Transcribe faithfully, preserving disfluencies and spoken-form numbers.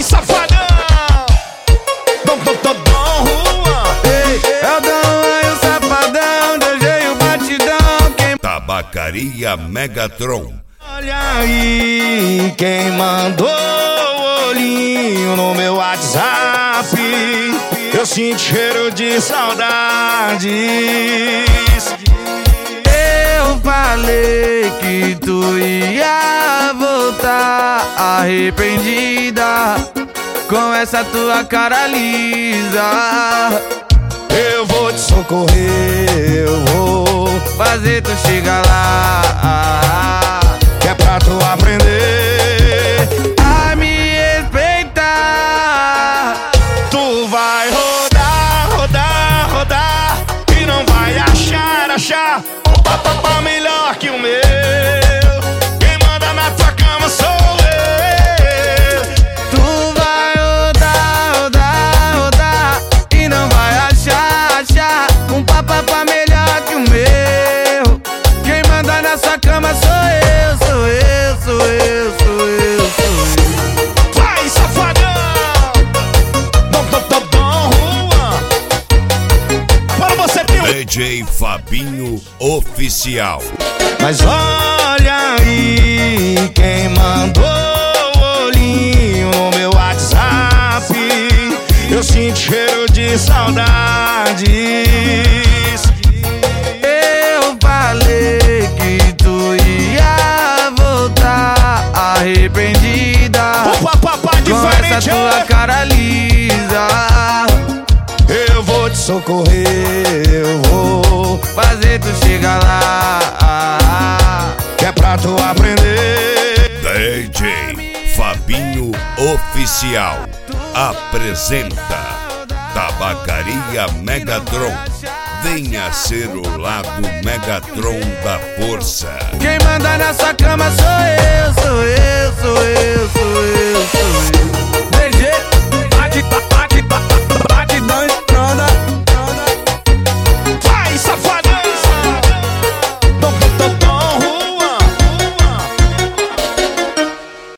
Vai, safadão! Dom, dom, dom, dom, Juan. Ei, é o Dom e o Safadão, D J o Batidão. Quem... Tabacaria Megatron. Olha aí, quem mandou o olhinho no meu WhatsApp? Eu sinto cheiro de saudades. Eu falei que tu ia voltar arrependida com essa tua cara lisa. Eu vou te socorrer, eu vou fazer tu chegar lá, que é pra tu aprender a me respeitar. Tu vai rodar, rodar, rodar e não vai achar, achar um papapá melhor que o meu. Quem manda na tua cama sou eu. Tu vai rodar, rodar, rodar e não vai achar, achar um papapá melhor que o meu. Quem manda nessa cama sou eu, sou eu, sou eu, sou eu, sou eu. Vai, safadão! Dom, dom, dom, dom, Juan. Para você ter um... D J Fabinho Oficial. Mas olha aí, quem mandou o olhinho no meu WhatsApp? Eu sinto cheiro de saudades. Eu falei que tu ia voltar arrependida Opa, papai, com essa diferente, tua é? cara lisa. Eu vou te socorrer, eu vou Fazer tu chegar lá, que é pra tu aprender. D J Fabinho Oficial apresenta Tabacaria Megatron. Venha ser o lado Megatron da força. quem manda nessa cama sou eu, sou eu, sou eu, sou eu.